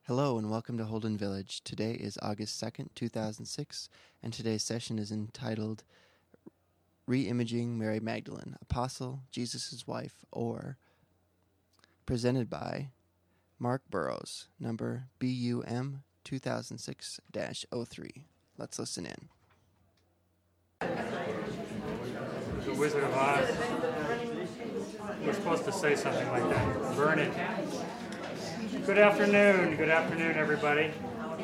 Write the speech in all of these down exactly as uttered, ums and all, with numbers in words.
Hello and welcome to Holden Village. Today is August second, two thousand six, and today's session is entitled Re-Imaging Mary Magdalene, Apostle, Jesus' Wife, or presented by Mark Burrows, number B U M two thousand six dash oh three. Let's listen in. The Wizard of Oz. We're supposed to say something like that. Burn it. Good afternoon. Good afternoon, everybody.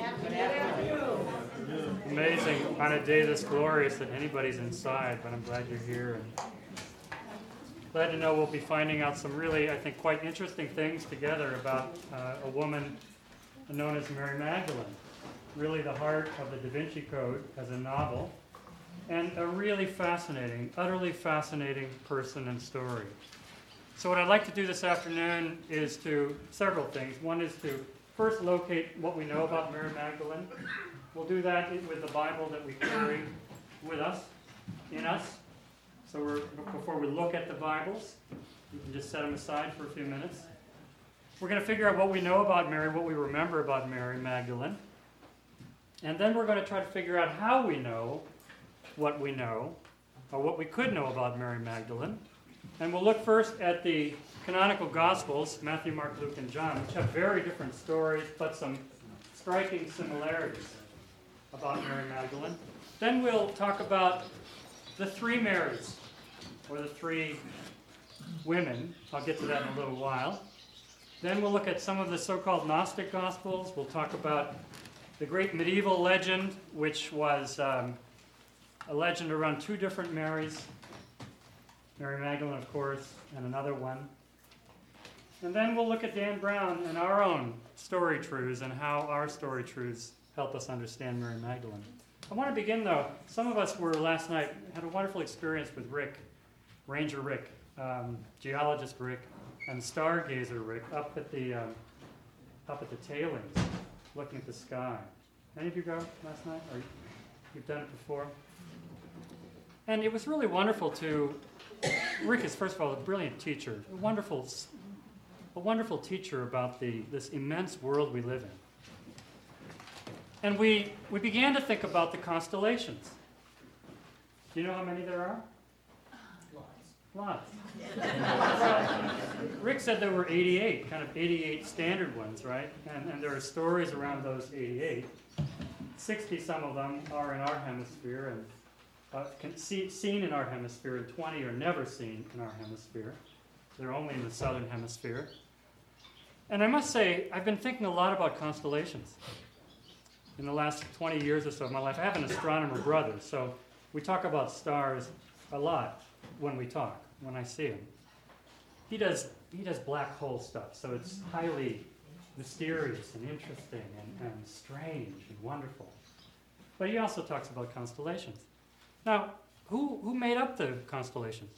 Amazing on a day this glorious that anybody's inside, but I'm glad you're here. And glad to know we'll be finding out some really, I think, quite interesting things together about uh, a woman known as Mary Magdalene. Really the heart of the Da Vinci Code as a novel, and a really fascinating, utterly fascinating person and story. So what I'd like to do this afternoon is to, several things. One is to first locate what we know about Mary Magdalene. We'll do that with the Bible that we carry with us, in us. So we're, before we look at the Bibles, you can just set them aside for a few minutes. We're going to figure out what we know about Mary, what we remember about Mary Magdalene. And then we're going to try to figure out how we know what we know, or what we could know about Mary Magdalene. And we'll look first at the canonical Gospels, Matthew, Mark, Luke, and John, which have very different stories, but some striking similarities about Mary Magdalene. Then we'll talk about the three Marys, or the three women. I'll get to that in a little while. Then we'll look at some of the so-called Gnostic Gospels. We'll talk about the great medieval legend, which was um, a legend around two different Marys, Mary Magdalene, of course, and another one. And then we'll look at Dan Brown and our own story truths and how our story truths help us understand Mary Magdalene. I want to begin, though. Some of us were last night, had a wonderful experience with Rick, Ranger Rick, um, geologist Rick, and stargazer Rick up at the um, up at the tailings, looking at the sky. Any of you go last night? Or you've done it before? And it was really wonderful to. Rick is, first of all, a brilliant teacher, a wonderful, a wonderful teacher about the this immense world we live in. And we we began to think about the constellations. Do you know how many there are? Lots. Lots. Rick said there were eighty-eight, kind of eighty-eight standard ones, right? And, and there are stories around those eighty-eight. sixty, some of them, are in our hemisphere, and Uh, can see, seen in our hemisphere, and twenty are never seen in our hemisphere. They're only in the southern hemisphere. And I must say, I've been thinking a lot about constellations in the last twenty years or so of my life. I have an astronomer brother, so we talk about stars a lot when we talk, when I see him. He does he does black hole stuff, so it's highly mysterious and interesting and, and strange and wonderful. But he also talks about constellations. Now, who who made up the constellations?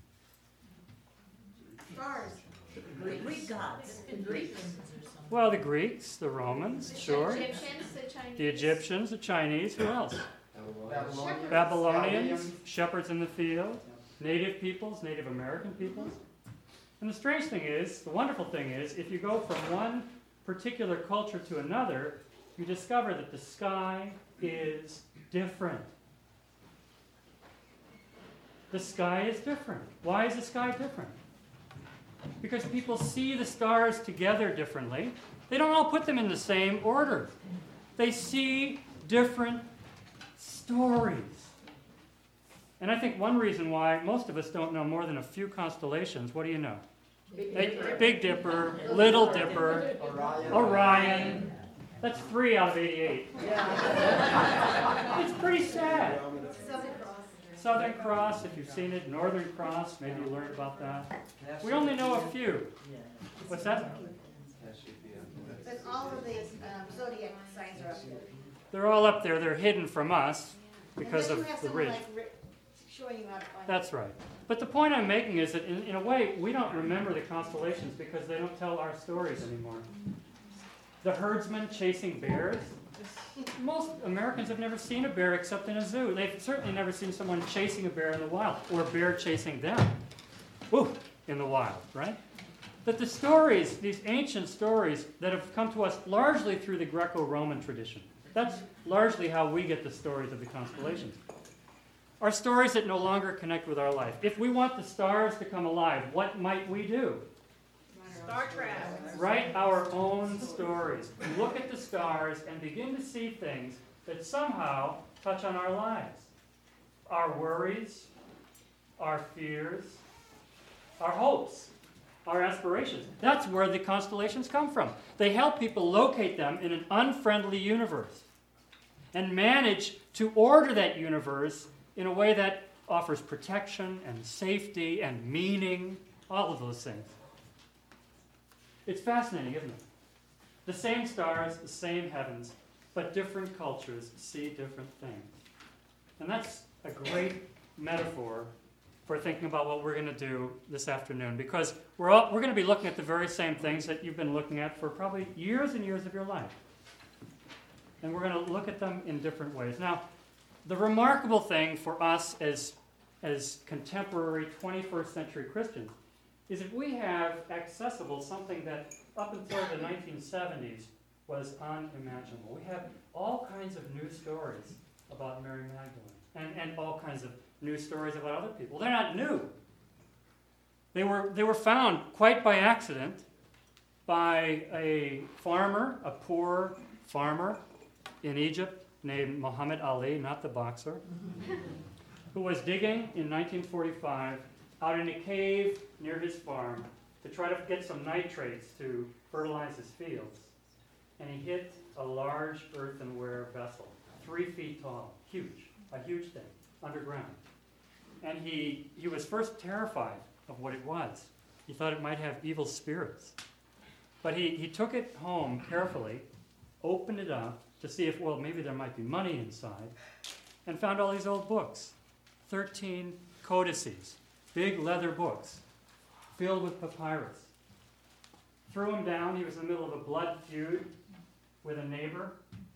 Stars. Greek, Greek gods. The Greeks. Well, the Greeks, the Romans, the sure. Egyptians, the Chinese. The Egyptians, the Chinese, who else? Babylonians. Babylonians, shepherds in the field, native peoples, Native American peoples. And the strange thing is, the wonderful thing is, if you go from one particular culture to another, you discover that the sky is different. The sky is different. Why is the sky different? Because people see the stars together differently. They don't all put them in the same order. They see different stories. And I think one reason why most of us don't know more than a few constellations, what do you know? Big Dipper, Big Dipper Little Dipper, Orion. Orion. That's three out of eighty-eight. Yeah. It's pretty sad. Southern Cross, if you've seen it, Northern Cross, maybe you learned about that. We only know a few. What's that? But all of the um, zodiac signs are up there. They're all up there. They're hidden from us because of the ridge. Like showing you how to find That's right. But the point I'm making is that in, in a way, we don't remember the constellations because they don't tell our stories anymore. The herdsman chasing bears. Most Americans have never seen a bear except in a zoo. They've certainly never seen someone chasing a bear in the wild, or a bear chasing them. Woo, in the wild, right? that the stories, these ancient stories that have come to us largely through the Greco-Roman tradition, that's largely how we get the stories of the constellations, are stories that no longer connect with our life. If we want the stars to come alive, what might we do? Star Trek. Write our own stories. Look at the stars and begin to see things that somehow touch on our lives. Our worries, our fears, our hopes, our aspirations. That's where the constellations come from. They help people locate them in an unfriendly universe and manage to order that universe in a way that offers protection and safety and meaning, all of those things. It's fascinating, isn't it? The same stars, the same heavens, but different cultures see different things. And that's a great metaphor for thinking about what we're going to do this afternoon, because we're, all, we're going to be looking at the very same things that you've been looking at for probably years and years of your life. And we're going to look at them in different ways. Now, the remarkable thing for us as, as contemporary twenty-first century Christians is that we have accessible something that up until the nineteen seventies was unimaginable. We have all kinds of new stories about Mary Magdalene and, and all kinds of new stories about other people. They're not new. They were, they were found quite by accident by a farmer, a poor farmer in Egypt named Muhammad Ali, not the boxer, who was digging in nineteen forty-five out in a cave near his farm to try to get some nitrates to fertilize his fields. And he hit a large earthenware vessel, three feet tall, huge, a huge thing, underground. And he, he was first terrified of what it was. He thought it might have evil spirits. But he, he took it home carefully, opened it up to see if, well, maybe there might be money inside, and found all these old books, thirteen codices, big leather books filled with papyrus. Threw him down. He was in the middle of a blood feud with a neighbor.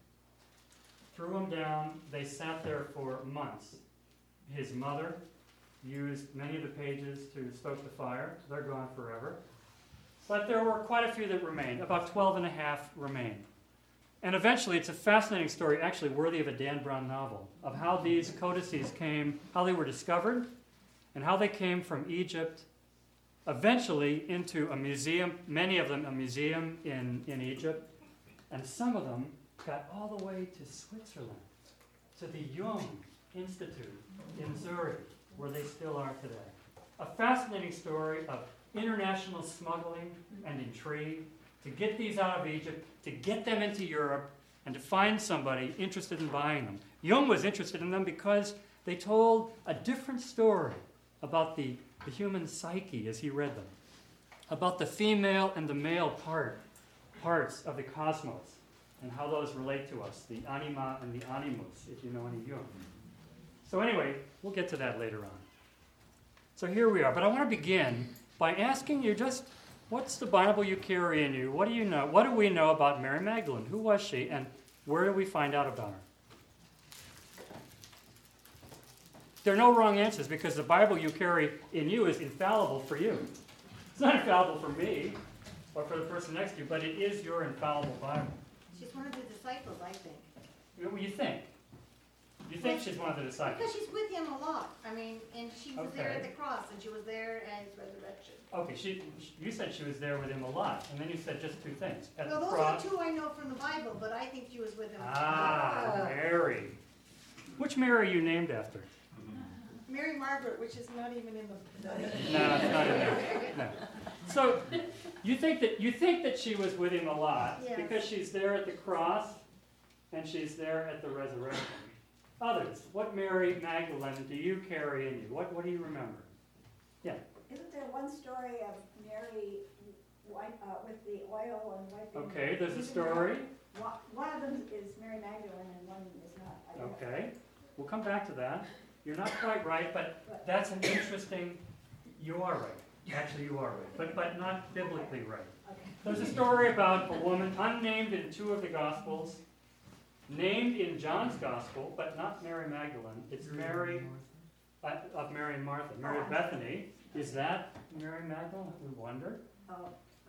Threw him down. They sat there for months. His mother used many of the pages to stoke the fire. They're gone forever. But there were quite a few that remained. About twelve and a half remained. And eventually, it's a fascinating story, actually worthy of a Dan Brown novel, of how these codices came, how they were discovered, and how they came from Egypt, eventually into a museum, many of them a museum in, in Egypt, and some of them got all the way to Switzerland, to the Jung Institute in Zurich, where they still are today. A fascinating story of international smuggling and intrigue to get these out of Egypt, to get them into Europe, and to find somebody interested in buying them. Jung was interested in them because they told a different story about the, the human psyche as he read them, about the female and the male part, parts of the cosmos, and how those relate to us, the anima and the animus, if you know any Jung. So anyway, we'll get to that later on. So here we are. But I want to begin by asking you just, what's the Bible you carry in you? What do you know? What do we know about Mary Magdalene? Who was she, and where do we find out about her? There are no wrong answers because the Bible you carry in you is infallible for you. It's not infallible for me or for the person next to you, but it is your infallible Bible. She's one of the disciples, I think. You know, you think? You think she's one of the disciples? Because she's with him a lot. I mean, and she was there Okay. at the cross, and she was there at his resurrection. Okay, she, you said she was there with him a lot, and then you said just two things. At Well, the those cross. are two I know from the Bible, but I think she was with him. Ah, Mary. Which Mary are you named after? Mary Margaret, which is not even in the. No, it's not in there. No. So you think that you think that she was with him a lot Yes. because she's there at the cross and she's there at the resurrection. Others, what Mary Magdalene do you carry in you? What what do you remember? Yeah. Isn't there one story of Mary wipe, uh, with the oil and wiping? Okay, there's a using story. her- One one of them is Mary Magdalene and one is not. I don't know. Okay, we'll come back to that. You're not quite right, but that's an interesting. You are right. Actually, you are right, but but not biblically right. Okay. There's a story about a woman unnamed in two of the Gospels, named in John's Gospel, but not Mary Magdalene. It's Mary uh, of Mary and Martha. Mary of Bethany. Is that Mary Magdalene? We wonder. Oh,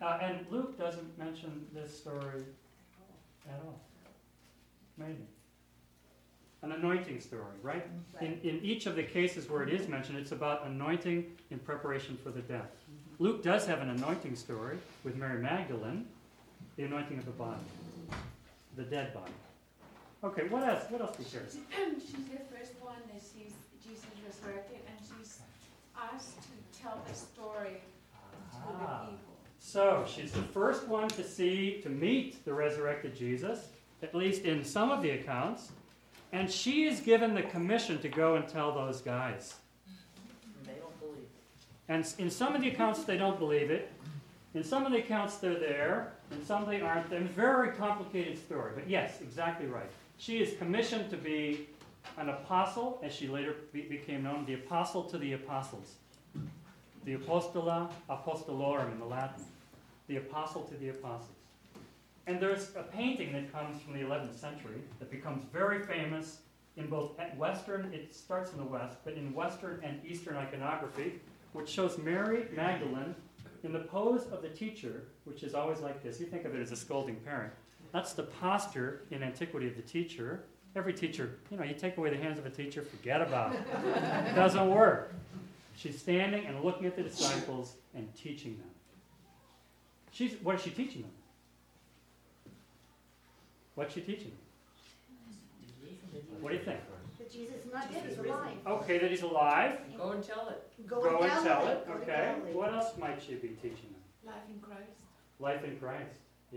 Uh, and Luke doesn't mention this story at all. Amazing. An anointing story, right? In, in each of the cases where it is mentioned, it's about anointing in preparation for the death. Luke does have an anointing story with Mary Magdalene, the anointing of the body, the dead body. Okay, what else? What else do you share? She's the first one that sees Jesus resurrected, and she's asked to tell the story to Ah. the people. So she's the first one to see, to meet the resurrected Jesus, at least in some of the accounts, and she is given the commission to go and tell those guys. They don't believe it. And in some of the accounts, they don't believe it. In some of the accounts, they're there. In some, they aren't. They're a very complicated story. But yes, exactly right. She is commissioned to be an apostle, as she later be- became known, the apostle to the apostles. The apostola apostolorum in the Latin. The apostle to the apostles. And there's a painting that comes from the eleventh century that becomes very famous in both Western, it starts in the West, but in Western and Eastern iconography, which shows Mary Magdalene in the pose of the teacher, which is always like this. You think of it as a scolding parent. That's the posture in antiquity of the teacher. Every teacher, you know, you take away the hands of a teacher, forget about it. It doesn't work. She's standing and looking at the disciples and teaching them. She's, what is she teaching them? What's she teaching them? What do you think? That Jesus is not dead, he's alive. Okay, that he's alive. Go and tell it. Go, Go and tell it. Go to Okay. Galilee. What else might she be teaching them? Life in Christ. Life in Christ. Yeah.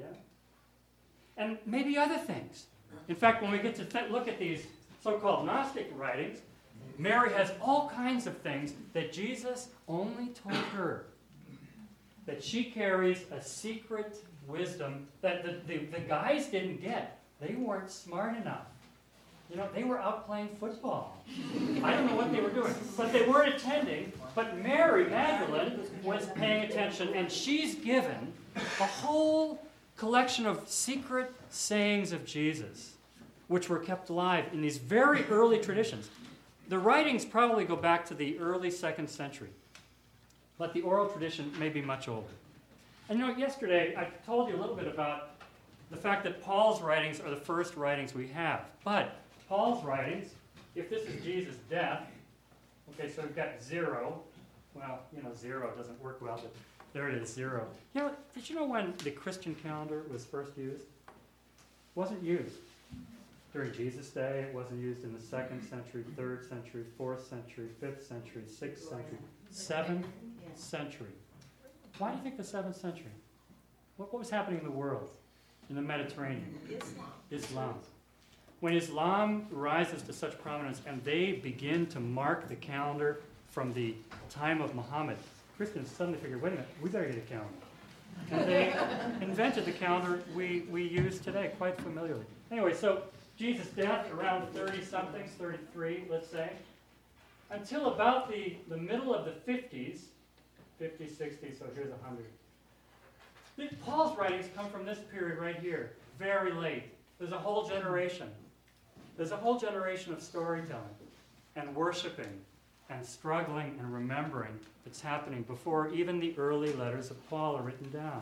And maybe other things. In fact, when we get to th- look at these so-called Gnostic writings, Mary has all kinds of things that Jesus only told her. That she carries a secret wisdom that the, the, the guys didn't get. They weren't smart enough. You know, they were out playing football. I don't know what they were doing, but they weren't attending. But Mary Magdalene was paying attention, and she's given a whole collection of secret sayings of Jesus, which were kept alive in these very early traditions. The writings probably go back to the early second century, but the oral tradition may be much older. And you know, yesterday I told you a little bit about the fact that Paul's writings are the first writings we have. But Paul's writings, if this is Jesus' death, okay, so we've got zero. Well, you know, zero doesn't work well, but there it is, zero. You know, did you know when the Christian calendar was first used? It wasn't used during Jesus' day. It wasn't used in the second century, third century, fourth century, fifth century, sixth century, seventh century. Why do you think the seventh century? What, what was happening in the world, in the Mediterranean? Islam. Islam. When Islam rises to such prominence and they begin to mark the calendar from the time of Muhammad, Christians suddenly figure, wait a minute, we better get a calendar. And they invented the calendar we, we use today quite familiarly. Anyway, so Jesus' death around thirty-somethings, thirty-three, let's say, until about the, the middle of the fifties, fifty, sixty, so here's one hundred. The, Paul's writings come from this period right here, very late. There's a whole generation. There's a whole generation of storytelling and worshiping and struggling and remembering that's happening before even the early letters of Paul are written down.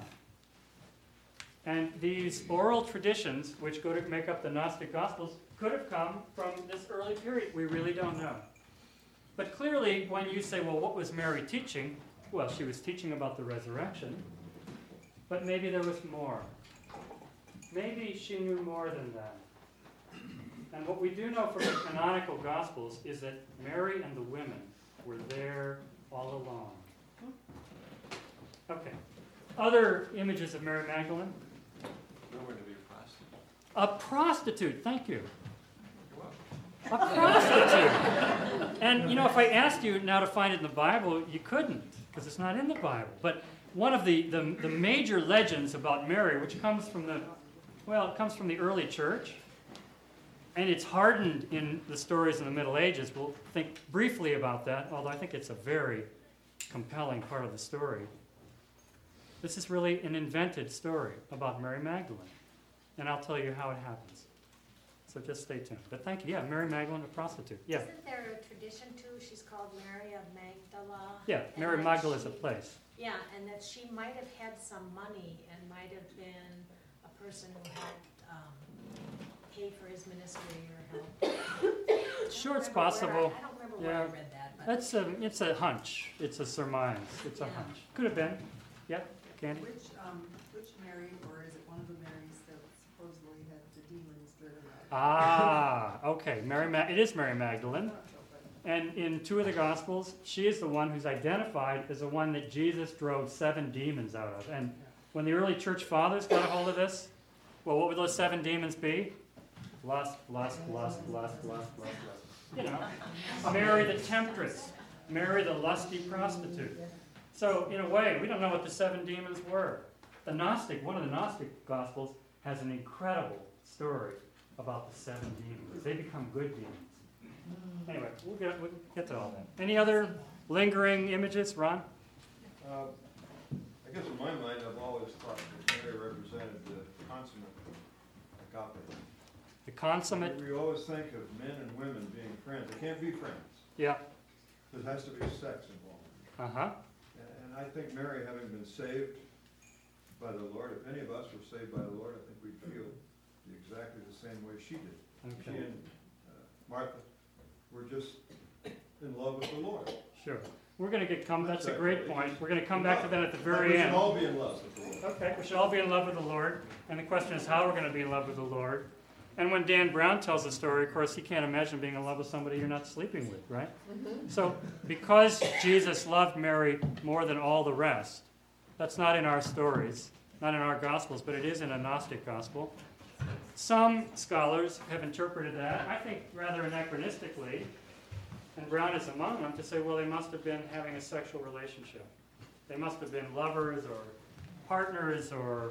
And these oral traditions, which go to make up the Gnostic Gospels, could have come from this early period. We really don't know. But clearly, when you say, well, what was Mary teaching? Well, she was teaching about the resurrection, but maybe there was more. Maybe she knew more than that. And what we do know from the canonical Gospels is that Mary and the women were there all along. Okay. Other images of Mary Magdalene? Nowhere to be a prostitute. A prostitute, thank you. You're welcome. A prostitute. And, you know, if I asked you now to find it in the Bible, you couldn't, because it's not in the Bible. But one of the, the, the major legends about Mary, which comes from the, well, it comes from the early church, and it's hardened in the stories in the Middle Ages. We'll think briefly about that, although I think it's a very compelling part of the story. This is really an invented story about Mary Magdalene, and I'll tell you how it happens. So just stay tuned. But thank you. Yeah, Mary Magdalene, a prostitute. Yeah, Isn't there a tradition too, she's called Mary of Magdala? yeah. And Mary that Magdalene is a she- place. Yeah, and that she might have had some money and might have been a person who had, um, paid for his ministry or help. I don't Sure, it's remember where I- possible. I don't remember where I Yeah. read that, but. That's a, it's a hunch. It's a surmise. It's a Yeah. hunch. Could have been. Yeah, Candy? Which, um, which Mary, or is it one of the Marys that supposedly had the demons driven out? Ah, okay. Mary, Ma- it is Mary Magdalene. And in two of the Gospels, she is the one who's identified as the one that Jesus drove seven demons out of. And when the early church fathers got a hold of this, well, what would those seven demons be? Lust, lust, lust, lust, lust, lust, lust. You know, Mary the temptress, Mary the lusty prostitute. So, in a way, we don't know what the seven demons were. The Gnostic, one of the Gnostic Gospels, has an incredible story about the seven demons. They become good demons. Anyway, we'll get, we'll get to all that. Any other lingering images, Ron? Uh, I guess in my mind, I've always thought that Mary represented the consummate agape. The consummate, We always think of men and women being friends. They can't be friends. yeah, There has to be sex involved. uh-huh, And and I think Mary, having been saved by the Lord, if any of us were saved by the Lord, I think we'd feel exactly the same way she did. She okay, and uh, Martha were just in love with the Lord. sure. We're gonna get, come, that's a That's great right. point. We're gonna come back to that at the We very should end. all be in love with the Lord. Okay, we should all be in love with the Lord, and the question is how we're going to be in love with the Lord. And when Dan Brown tells the story, of course, he can't imagine being in love with somebody you're not sleeping with, right? So, because Jesus loved Mary more than all the rest, that's not in our stories, not in our Gospels, but it is in a Gnostic Gospel. Some scholars have interpreted that, I think rather anachronistically, and Brown is among them, to say, well, they must have been having a sexual relationship. They must have been lovers or partners or,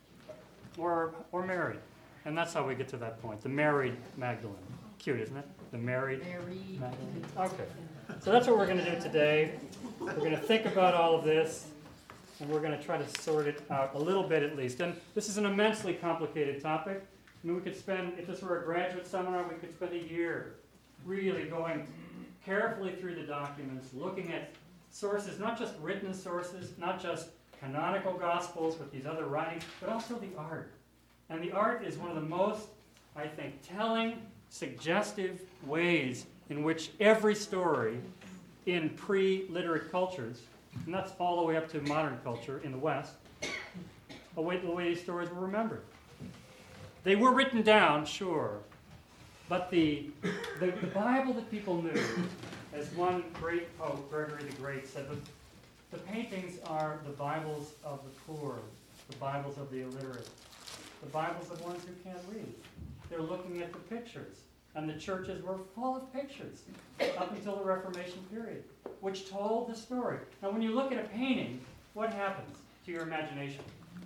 or, or married. And that's how we get to that point, the married Magdalene. Cute, isn't it? The married Magdalene. Okay. So that's what we're going to do today. We're going to think about all of this, and we're going to try to sort it out a little bit at least. And this is an immensely complicated topic. I mean, we could spend, if this were a graduate seminar, we could spend a year really going carefully through the documents, looking at sources, not just written sources, not just canonical gospels with these other writings, but also the art. And the art is one of the most, I think, telling, suggestive ways in which every story in pre-literate cultures, and that's all the way up to modern culture in the West, the way, the way these stories were remembered. They were written down, sure, but the, the, the Bible that people knew, as one great pope, Gregory the Great, said, the, the paintings are the Bibles of the poor, the Bibles of the illiterate, the Bibles of ones who can't read. They're looking at the pictures, and the churches were full of pictures up until the Reformation period, which told the story. Now, when you look at a painting, what happens to your imagination?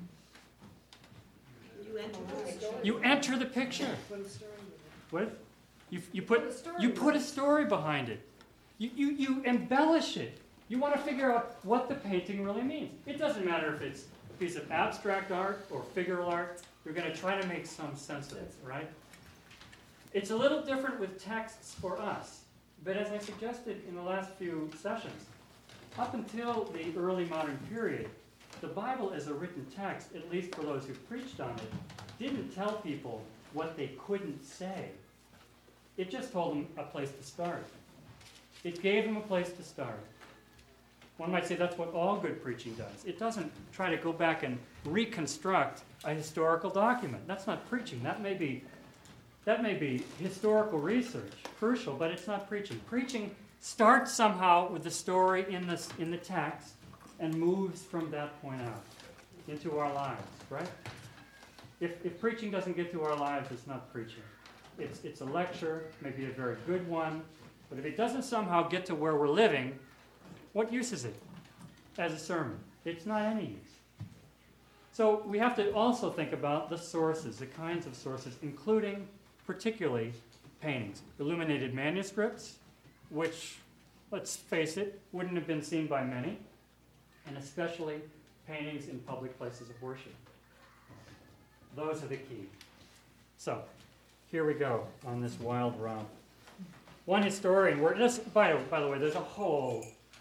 You enter the story. You enter the picture. What? You, you put you put a story behind it. You, you, you embellish it. You want to figure out what the painting really means. It doesn't matter if it's a piece of abstract art or figural art. You're going to try to make some sense of it, right? It's a little different with texts for us. But as I suggested in the last few sessions, up until the early modern period, the Bible as a written text, at least for those who preached on it, didn't tell people what they couldn't say. It just told them a place to start. It gave them a place to start. One might say that's what all good preaching does. It doesn't try to go back and reconstruct a historical document. That's not preaching. That may be, that may be historical research, crucial, but it's not preaching. Preaching starts somehow with the story in the, in the text and moves from that point out into our lives, right? If, if preaching doesn't get to our lives, it's not preaching. It's, it's a lecture, maybe a very good one, but if it doesn't somehow get to where we're living, what use is it as a sermon? It's not any use. So we have to also think about the sources, the kinds of sources, including particularly paintings. Illuminated manuscripts, which, let's face it, wouldn't have been seen by many, and especially paintings in public places of worship. Those are the key. So, here we go on this wild romp. One historian, we're just, by, by the way, there's a whole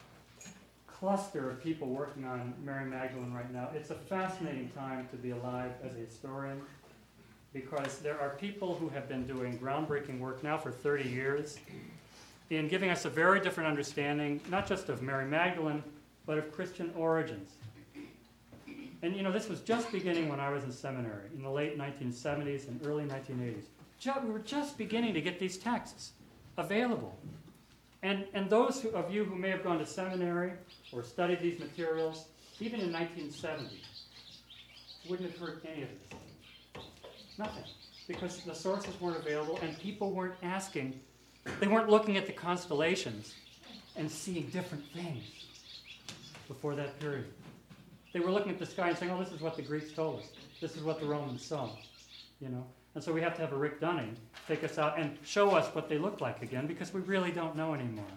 cluster of people working on Mary Magdalene right now. It's a fascinating time to be alive as a historian because there are people who have been doing groundbreaking work now for thirty years in giving us a very different understanding, not just of Mary Magdalene, but of Christian origins. And you know, this was just beginning when I was in seminary, in the late nineteen seventies and early nineteen eighties. Ju- we were just beginning to get these texts available. And, and those who, of you who may have gone to seminary or studied these materials, even in nineteen seventy, wouldn't have heard any of this. Nothing. Because the sources weren't available and people weren't asking, they weren't looking at the constellations and seeing different things before that period. They were looking at the sky and saying, oh, this is what the Greeks told us. This is what the Romans saw. You know? And so we have to have a Rick Dunning take us out and show us what they look like again because we really don't know anymore.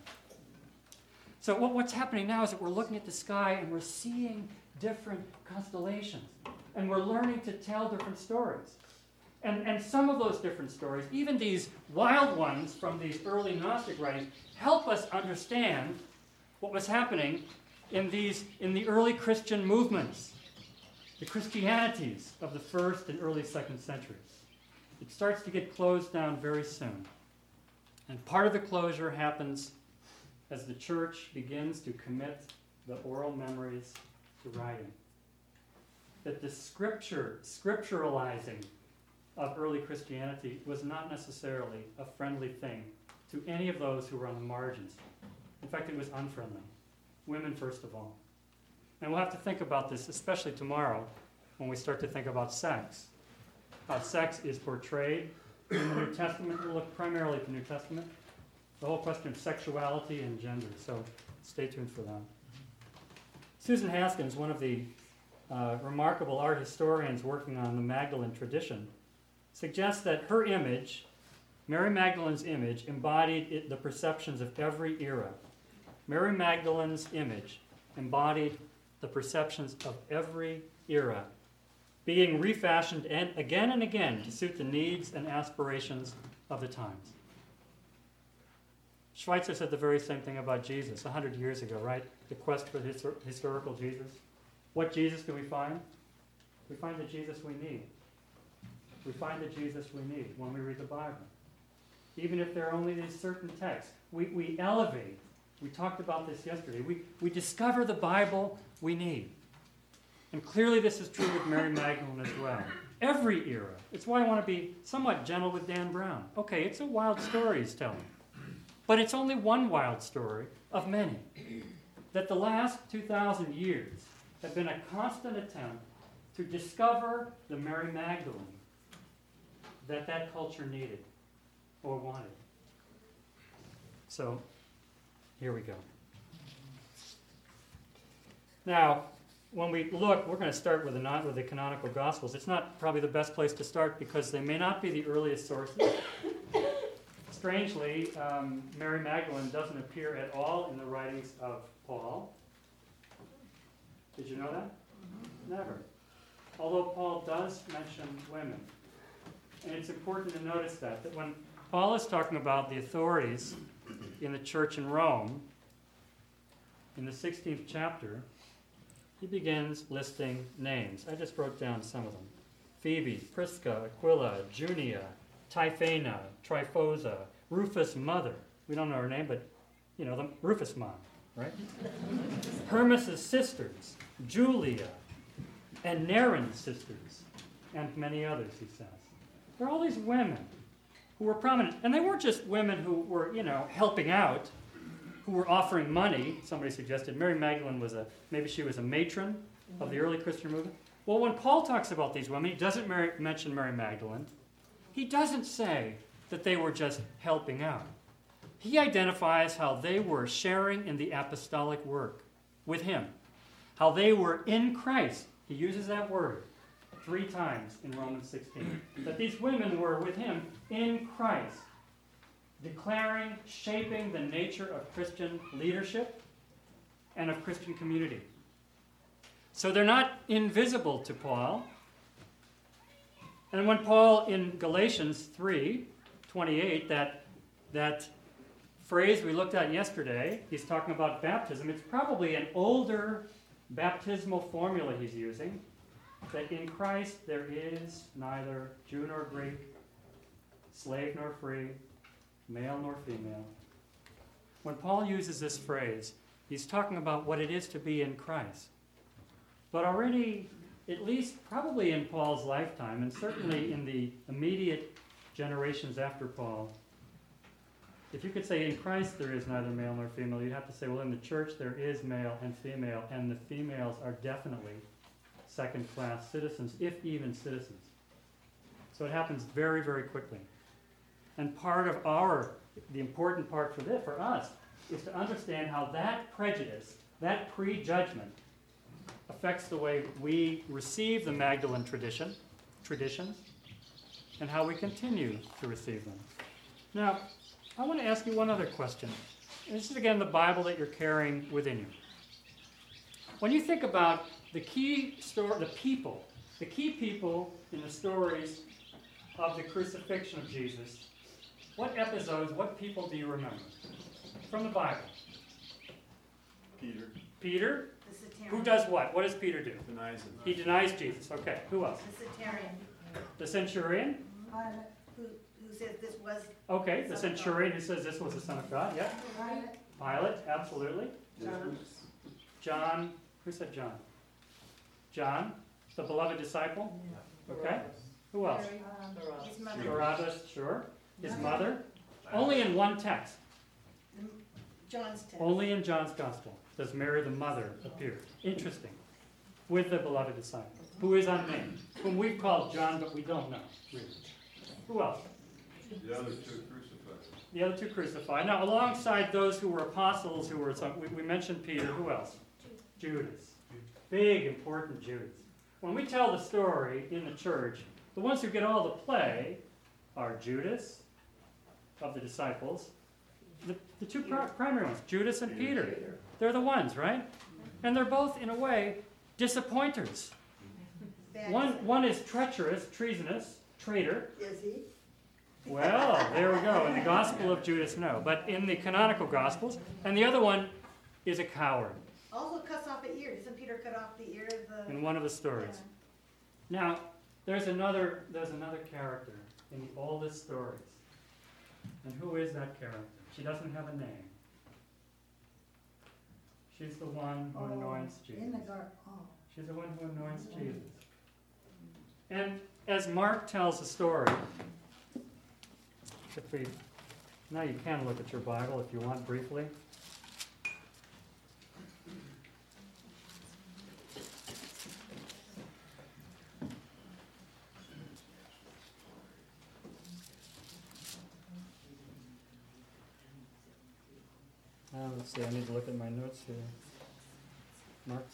So what, what's happening now is that we're looking at the sky and we're seeing different constellations. And we're learning to tell different stories. And, and some of those different stories, even these wild ones from these early Gnostic writings, help us understand what was happening in these in the early Christian movements, the Christianities of the first and early second centuries. It starts to get closed down very soon. And part of the closure happens as the church begins to commit the oral memories to writing. That the scripture, scripturalizing of early Christianity was not necessarily a friendly thing to any of those who were on the margins. In fact, it was unfriendly. Women first of all. And we'll have to think about this, especially tomorrow, when we start to think about sex. How sex is portrayed in the New Testament. We'll look primarily at the New Testament. The whole question of sexuality and gender. So stay tuned for that. Susan Haskins, one of the uh, remarkable art historians working on the Magdalene tradition, suggests that her image, Mary Magdalene's image, embodied it, the perceptions of every era. Mary Magdalene's image embodied the perceptions of every era, being refashioned and again and again to suit the needs and aspirations of the times. Schweitzer said the very same thing about Jesus a hundred years ago, right? The quest for the histor- historical Jesus. What Jesus do we find? We find the Jesus we need. We find the Jesus we need when we read the Bible. Even if there are only these certain texts, we, we elevate. We talked about this yesterday. We, we discover the Bible we need. And clearly this is true with Mary Magdalene as well. Every era. It's why I want to be somewhat gentle with Dan Brown. Okay, it's a wild story he's telling. But it's only one wild story of many. That the last two thousand years have been a constant attempt to discover the Mary Magdalene that that culture needed or wanted. So, here we go. Now, when we look, we're going to start with the, non, with the canonical Gospels. It's not probably the best place to start because they may not be the earliest sources. Strangely, um, Mary Magdalene doesn't appear at all in the writings of Paul. Did you know that? Mm-hmm. Never. Although Paul does mention women. And it's important to notice that, that when Paul is talking about the authorities in the church in Rome, in the sixteenth chapter, he begins listing names. I just wrote down some of them. Phoebe, Prisca, Aquila, Junia, Tryphena, Tryphosa, Rufus' mother. We don't know her name, but, you know, the Rufus mom, right? Hermas' sisters, Julia, and Neron's sisters, and many others, he says. There are all these women who were prominent. And they weren't just women who were, you know, helping out, who were offering money. Somebody suggested Mary Magdalene was a, maybe she was a matron of the early Christian movement. Well, when Paul talks about these women, he doesn't Mary, mention Mary Magdalene. He doesn't say that they were just helping out. He identifies how they were sharing in the apostolic work with him, how they were in Christ. He uses that word three times in Romans sixteen, that these women were with him in Christ, declaring, shaping the nature of Christian leadership and of Christian community. So they're not invisible to Paul. And when Paul in Galatians three twenty-eight, that, that phrase we looked at yesterday, he's talking about baptism. It's probably an older baptismal formula he's using, that in Christ there is neither Jew nor Greek, slave nor free, male nor female. When Paul uses this phrase, he's talking about what it is to be in Christ. But already, at least probably in Paul's lifetime, and certainly in the immediate generations after Paul, if you could say in Christ there is neither male nor female, you'd have to say, well, in the church there is male and female, and the females are definitely second-class citizens, if even citizens. So it happens very, very quickly. And part of our, the important part for this, for us, is to understand how that prejudice, that prejudgment, affects the way we receive the Magdalene tradition, traditions, and how we continue to receive them. Now, I want to ask you one other question. This is, again, the Bible that you're carrying within you. When you think about the key story, the people, the key people in the stories of the crucifixion of Jesus, what episodes, what people do you remember from the Bible? Peter Peter. The Satarian. Who does what? What does Peter do? denies him. He denies Jesus. Okay. Who else? The Satarian, The centurion. Pilate, who, who says this was Okay. The centurion who says this was the Son of God. Yeah. Pilate, Pilate. Absolutely. John. John. Who said John? John, the beloved disciple. Okay. Who else? Mary, um, his mother. Barabbas. Sure. His mother. Only in one text. John's text. Only in John's Gospel does Mary the mother appear. Interesting. With the beloved disciple, who is unnamed, whom we've called John, but we don't know, really. Who else? The other two crucified. The other two crucified. Now, alongside those who were apostles, who were, some, we, we mentioned Peter. Who else? Judas. Big, important Judas. When we tell the story in the church, the ones who get all the play are Judas, of the disciples, the, the two pri- primary ones, Judas and Peter. They're the ones, right? And they're both, in a way, disappointers. Bad One, one is treacherous, treasonous, traitor. is he? Well, there we go. In the Gospel of Judas, no. But in the canonical Gospels. And the other one is a coward Also cuts off an ear. Doesn't Peter cut off the ear of the? in one of the stories. Now, there's another, there's another character in the oldest stories. And who is that character? She doesn't have a name. She's the one who Oh, anoints Jesus. In the gar, oh. She's the one who anoints Jesus. And as Mark tells the story, if we, now you can look at your Bible if you want briefly. Uh, let's see, I need to look at my notes here. Mark's.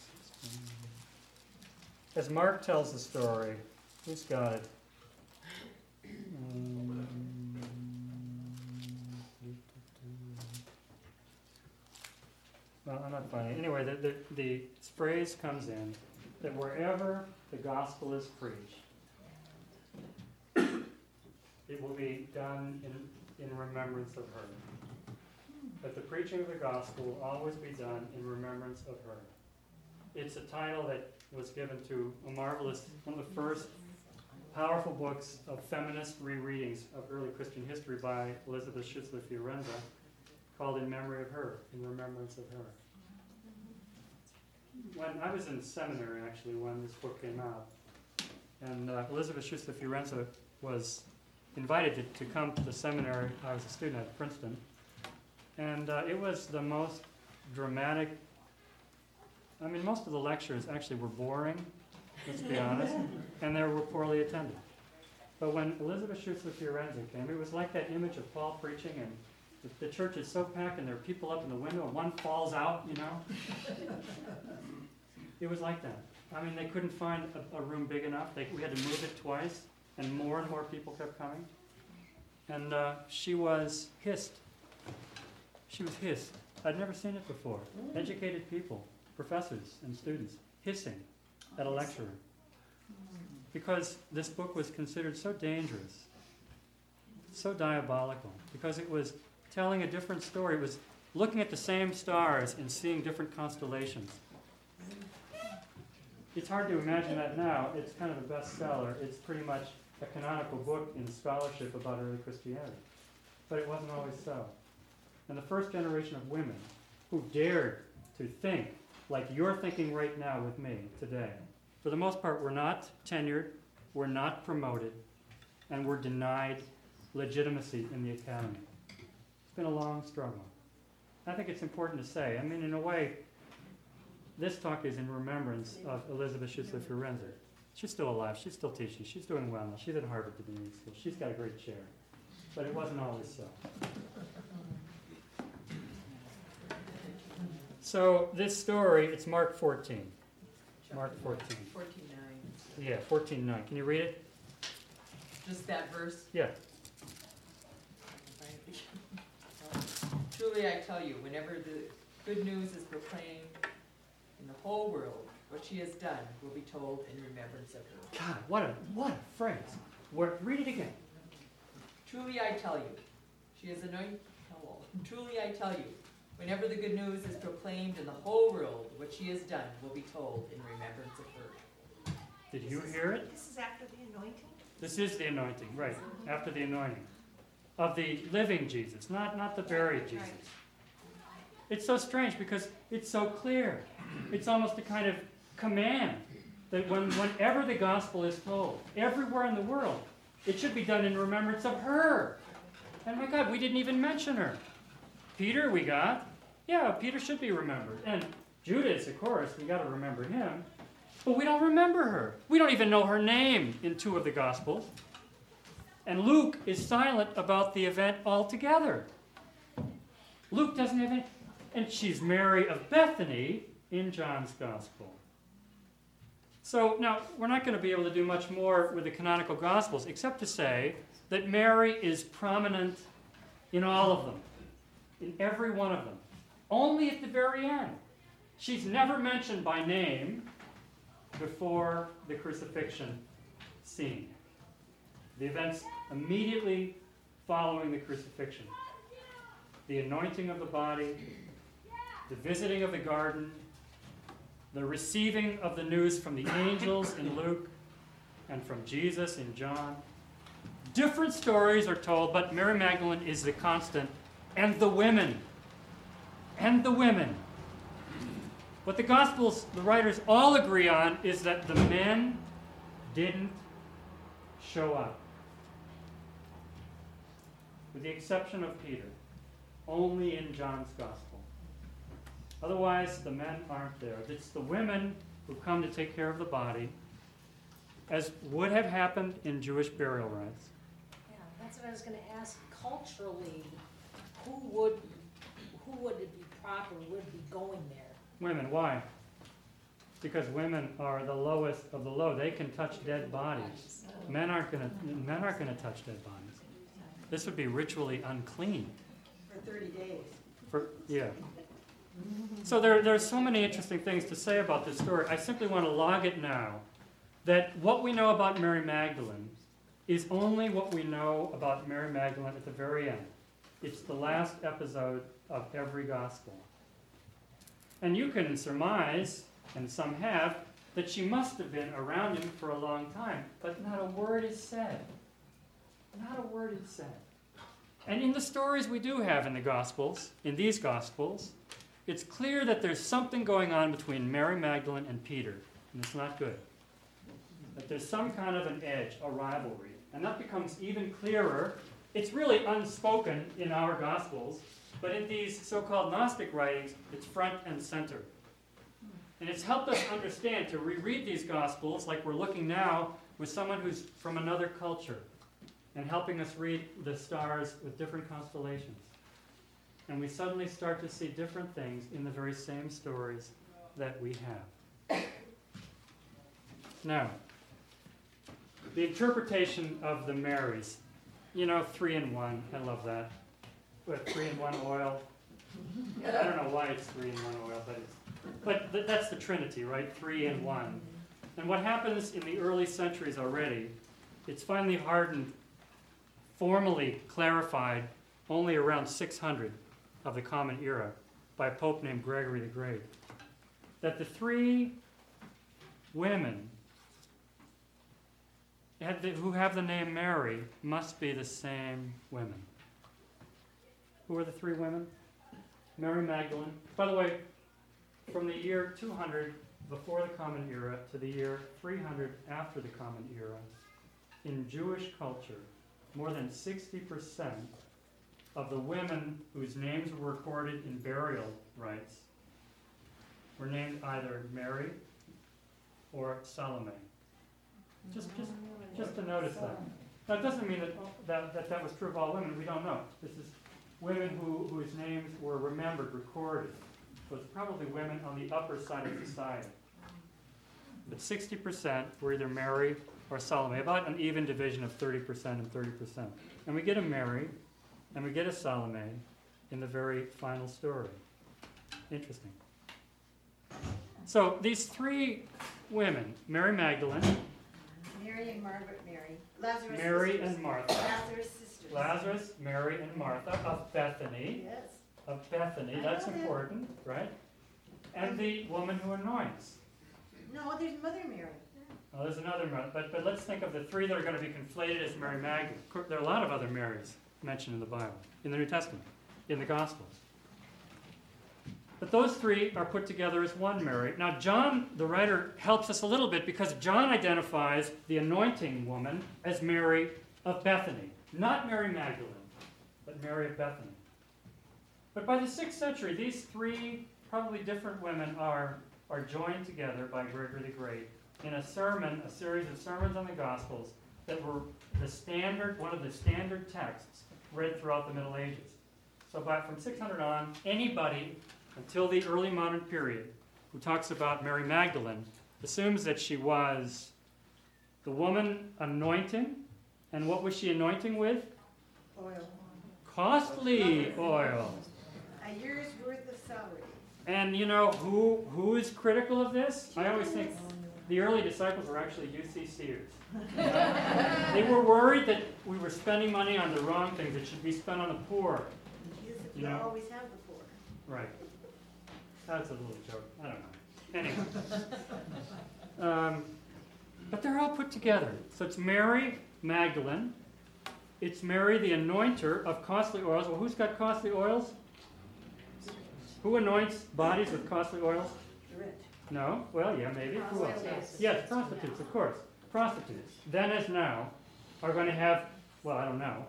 As Mark tells the story, who's got it? Um, well, I'm not finding it. Anyway, the, the, the phrase comes in that wherever the gospel is preached, it will be done in, in remembrance of her. That the preaching of the gospel will always be done in remembrance of her. It's a title that was given to a marvelous, one of the first powerful books of feminist rereadings of early Christian history by Elizabeth Schutzler Fiorenza, called In Memory of Her, in remembrance of her. When I was in seminary, actually, when this book came out, and uh, Elizabeth Schutzler Fiorenza was invited to, to come to the seminary. I was a student at Princeton. And uh, it was the most dramatic. I mean, most of the lectures actually were boring, let's be honest, and they were poorly attended. But when Elizabeth Schutzler Fiorenza came, it was like that image of Paul preaching, and the, the church is so packed, and there are people up in the window, and one falls out, you know? It was like that. I mean, they couldn't find a, a room big enough. They, we had to move it twice, and more and more people kept coming. And uh, she was hissed. She was hissed. I'd never seen it before. Educated people, professors and students, hissing at a lecturer. because this book was considered so dangerous, so diabolical, because it was telling a different story. It was looking at the same stars and seeing different constellations. It's hard to imagine that now. It's kind of a bestseller. It's pretty much a canonical book in scholarship about early Christianity. But it wasn't always so. And the first generation of women who dared to think like you're thinking right now with me today, for the most part, were not tenured, were not promoted, and were denied legitimacy in the academy. It's been a long struggle. I think it's important to say, I mean, in a way, this talk is in remembrance of Elizabeth Schussler-Fiorenza. She's still alive. She's still teaching. She's doing well now. She's at Harvard Divinity School. She's got a great chair. But it wasn't always so. So this story, it's Mark fourteen. Mark fourteen. Fourteen nine. Yeah, fourteen nine. Can you read it? Just that verse. Yeah. Truly I tell you, whenever the good news is proclaimed in the whole world, what she has done will be told in remembrance of her. God, what a what a phrase. Word, read it again. Truly I tell you, she is anointed. Oh, truly I tell you, whenever the good news is proclaimed in the whole world, what she has done will be told in remembrance of her. Did you hear it? This is after the anointing? This is the anointing, right, after the anointing. Of the living Jesus, not, not the buried Jesus. It's so strange because it's so clear. It's almost a kind of command that when, whenever the gospel is told, everywhere in the world, it should be done in remembrance of her. And my God, we didn't even mention her. Peter, we got. Yeah, Peter should be remembered. And Judas, of course, we got to remember him. But we don't remember her. We don't even know her name in two of the Gospels. And Luke is silent about the event altogether. Luke doesn't have any... And she's Mary of Bethany in John's Gospel. So now, we're not going to be able to do much more with the canonical Gospels, except to say that Mary is prominent in all of them, in every one of them. Only at the very end. She's never mentioned by name before the crucifixion scene. The events immediately following the crucifixion. The anointing of the body, the visiting of the garden, the receiving of the news from the angels in Luke and from Jesus in John. Different stories are told, but Mary Magdalene is the constant, and the women. And the women. What the Gospels, the writers all agree on is that the men didn't show up. With the exception of Peter. Only in John's Gospel. Otherwise, the men aren't there. It's the women who come to take care of the body, as would have happened in Jewish burial rites. Yeah, that's what I was going to ask. Culturally, who would, who would it be proper, would be going there? Women, why? Because women are the lowest of the low. They can touch dead bodies. Men aren't going to. Men aren't going to touch dead bodies. This would be ritually unclean. For thirty days. For yeah. So there, there are so many interesting things to say about this story. I simply want to log it now, that what we know about Mary Magdalene is only what we know about Mary Magdalene at the very end. It's the last episode of every gospel. And you can surmise, and some have, that she must have been around him for a long time, but not a word is said. Not a word is said. And in the stories we do have in the Gospels, in these Gospels, it's clear that there's something going on between Mary Magdalene and Peter, and it's not good. That there's some kind of an edge, a rivalry. And that becomes even clearer. It's really unspoken in our Gospels, but in these so-called Gnostic writings, it's front and center. And it's helped us understand to reread these Gospels like we're looking now with someone who's from another culture and helping us read the stars with different constellations. And we suddenly start to see different things in the very same stories that we have. Now, the interpretation of the Marys. You know, three in one. I love that. What, three in one oil? I don't know why it's three in one oil, but it's, but th- that's the Trinity, right? Three in one. And what happens in the early centuries already, it's finally hardened, formally clarified only around six hundred of the Common Era by a pope named Gregory the Great, that the three women had the, who have the name Mary must be the same women. Who are the three women? Mary Magdalene. By the way, from the year two hundred before the Common Era to the year three hundred after the Common Era, in Jewish culture, more than sixty percent of the women whose names were recorded in burial rites were named either Mary or Salome. Just, just, just to notice that. Now, it doesn't mean that that, that that was true of all women. We don't know. This is women who, whose names were remembered, recorded. So it's probably women on the upper side of society. But sixty percent were either Mary or Salome, about an even division of thirty percent and thirty percent. And we get a Mary and we get a Salome in the very final story. Interesting. So these three women, Mary Magdalene, Mary and Margaret Mary. Lazarus Mary sisters. and Martha, Lazarus sisters. Lazarus, Mary, and Martha of Bethany, Yes. of Bethany, I that's know that. important, right? And the woman who anoints. No, there's Mother Mary. Well, there's another Mary, but, but let's think of the three that are going to be conflated as Mary Magdalene. Of course, there are a lot of other Marys mentioned in the Bible, in the New Testament, in the Gospels. But those three are put together as one Mary. Now, John, the writer, helps us a little bit because John identifies the anointing woman as Mary of Bethany. Not Mary Magdalene, but Mary of Bethany. But by the sixth century, these three probably different women are, are joined together by Gregory the Great in a sermon, a series of sermons on the Gospels that were the standard, one of the standard texts read throughout the Middle Ages. So by, from six hundred on, anybody until the early modern period who talks about Mary Magdalene assumes that she was the woman anointing. And what was she anointing with? Oil. Costly oil. A year's worth of salary. And you know who who is critical of this? I always think the early disciples were actually U C Cers. They were worried that we were spending money on the wrong things. It should be spent on the poor. Jesus, You you know. always have the poor. Right. That's a little joke. I don't know. Anyway. Um, but they're all put together. So it's Mary Magdalene. It's Mary the anointer of costly oils. Well, who's got costly oils? Who anoints bodies with costly oils? The rich. No? Well, yeah, maybe. Who else? Prostitutes. Yes, prostitutes, of course. Prostitutes. Then as now are going to have, well, I don't know.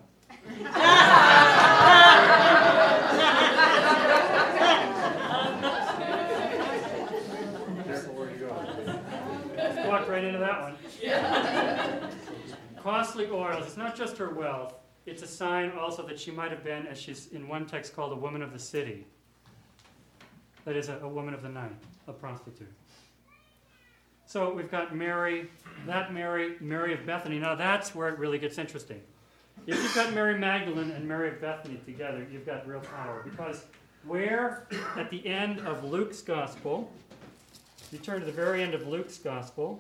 Careful where you go. Walked right into that one. Costly oils. It's not just her wealth. It's a sign also that she might have been, as she's in one text called, a woman of the city. That is, a, a woman of the night, a prostitute. So we've got Mary, that Mary, Mary of Bethany. Now that's where it really gets interesting. If you've got Mary Magdalene and Mary of Bethany together, you've got real power. Because where, at the end of Luke's Gospel, you turn to the very end of Luke's Gospel,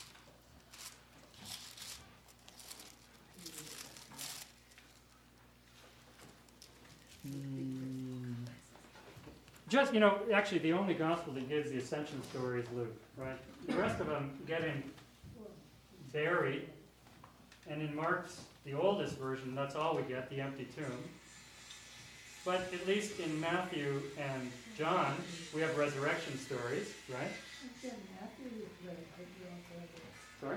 just, you know, actually the only gospel that gives the ascension story is Luke, right? The rest of them getting buried, and in Mark's, the oldest version, that's all we get, the empty tomb. But at least in Matthew and John, we have resurrection stories, right? Sorry?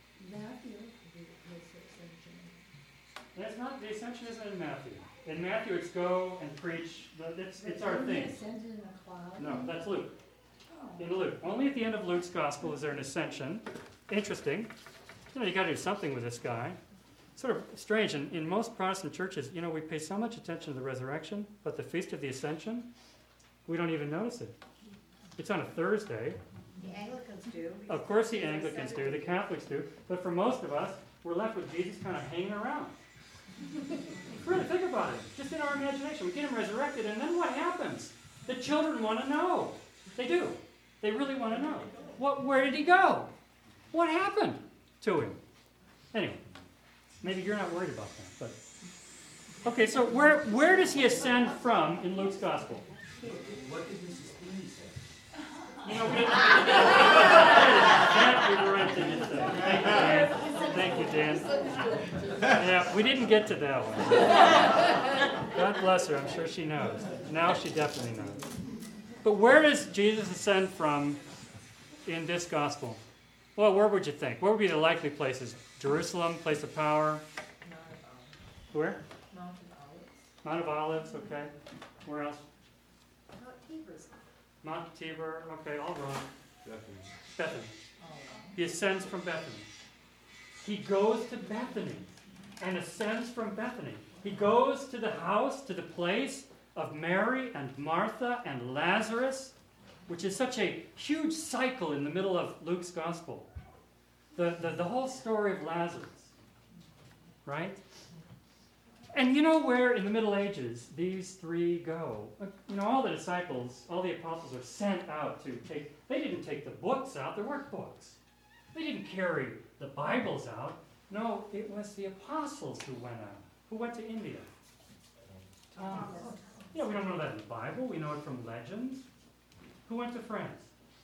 That's not, the ascension isn't in Matthew. In Matthew, it's go and preach. It's, it's our thing. No, that's Luke. In Luke. Only at the end of Luke's gospel is there an ascension. Interesting. You know, you got to do something with this guy. Sort of strange. In, in most Protestant churches, you know, we pay so much attention to the resurrection, but the Feast of the Ascension, we don't even notice it. It's on a Thursday. The Anglicans do. Of course the Anglicans do, the Catholics do, but for most of us, we're left with Jesus kind of hanging around. Really, think about it. Just in our imagination, we get him resurrected, and then what happens? The children want to know. They do. They really want to know. What? Where did he go? What happened to him? Anyway, maybe you're not worried about that, but okay. So where where does he ascend from in Luke's gospel? What did Missus Beanie say? You know, we didn't, that is the right thing to say. Thank you, Dan. Thank you, Dan. Yeah, we didn't get to that one. God bless her. I'm sure she knows. Now she definitely knows. But where does Jesus ascend from in this gospel? Well, where would you think? Where would be the likely places? Jerusalem, place of power. Where? Mount of Olives. Mount of Olives, okay. Where else? Mount Tabor's. Mount Tabor, okay, all wrong. Definitely. Bethany. He ascends from Bethany. He goes to Bethany and ascends from Bethany. He goes to the house, to the place of Mary and Martha and Lazarus, which is such a huge cycle in the middle of Luke's gospel. The, the, the whole story of Lazarus, right? And you know where in the Middle Ages these three go? You know, all the disciples, all the apostles are sent out to take, they didn't take the books out, there weren't books. They didn't carry the Bibles out. No, it was the apostles who went out, who went to India. Thomas. Yeah, we don't know that in the Bible, we know it from legends. Who went to France?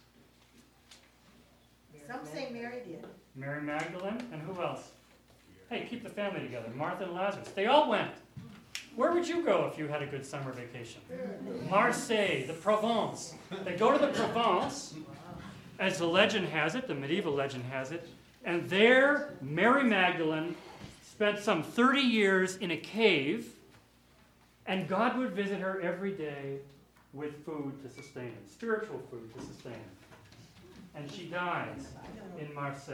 Some say Mary did. Mary Magdalene, and who else? Hey, keep the family together. Martha and Lazarus. They all went. Where would you go if you had a good summer vacation? Marseille, the Provence. They go to the Provence, as the legend has it, the medieval legend has it, and there Mary Magdalene spent some thirty years in a cave, and God would visit her every day with food to sustain her, spiritual food to sustain her. And she dies in Marseille.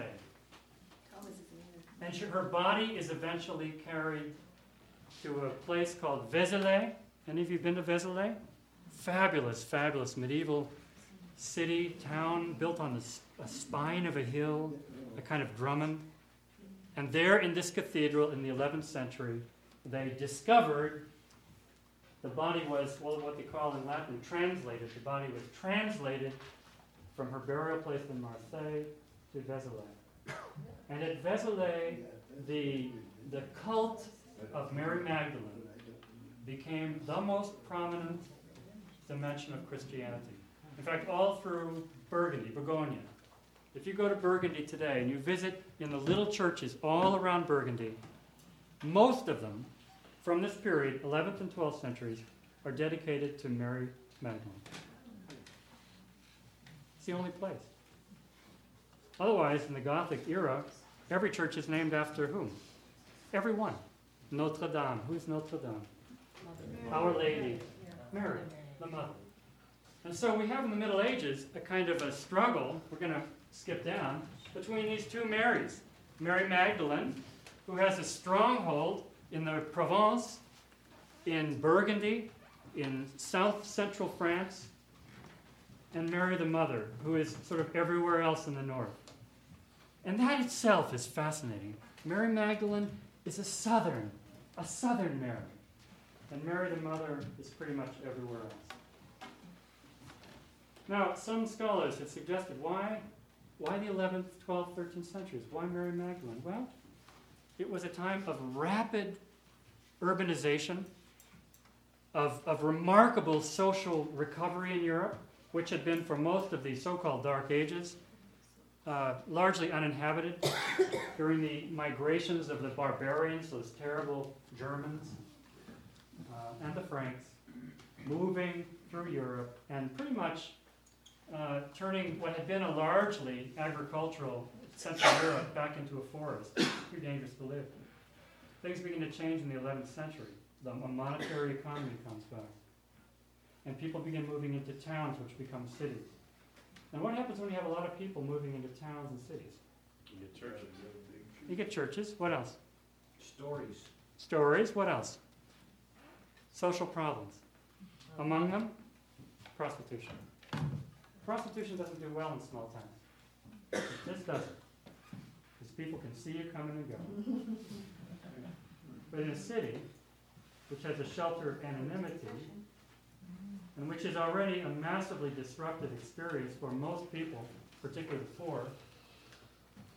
And she, her body is eventually carried to a place called Vézelay. Any of you been to Vézelay? Fabulous, fabulous medieval city, town, built on the, a spine of a hill, a kind of Drummond. And there in this cathedral in the eleventh century, they discovered the body was, well, what they call in Latin, translated. The body was translated from her burial place in Marseille to Vézelay. And at Vézelay, the, the cult of Mary Magdalene became the most prominent dimension of Christianity. In fact, all through Burgundy, Bourgogne. If you go to Burgundy today and you visit in the little churches all around Burgundy, most of them from this period, eleventh and twelfth centuries, are dedicated to Mary Magdalene. It's the only place. Otherwise, in the Gothic era, every church is named after whom? Every one. Notre Dame. Who's Notre Dame? Our Lady. Mary, the Mother. And so we have in the Middle Ages a kind of a struggle, we're going to skip down, between these two Marys. Mary Magdalene, who has a stronghold in the Provence, in Burgundy, in south central France, and Mary the Mother, who is sort of everywhere else in the north. And that itself is fascinating. Mary Magdalene is a southern, a southern Mary. And Mary the Mother is pretty much everywhere else. Now, some scholars have suggested why, why the eleventh, twelfth, thirteenth centuries? Why Mary Magdalene? Well, it was a time of rapid urbanization, of, of remarkable social recovery in Europe, which had been for most of the so-called Dark Ages uh, largely uninhabited during the migrations of the barbarians, those terrible Germans, uh, and the Franks, moving through Europe and pretty much uh, turning what had been a largely agricultural Central Europe back into a forest. Too dangerous to live. Things begin to change in the eleventh century. The a monetary economy comes back. And people begin moving into towns, which become cities. And what happens when you have a lot of people moving into towns and cities? You get churches. You get churches. What else? Stories. Stories. What else? Social problems. Among them, prostitution. Prostitution doesn't do well in small towns. It just doesn't. Because people can see you coming and going. But in a city, which has a shelter of anonymity, and which is already a massively disruptive experience for most people, particularly the poor,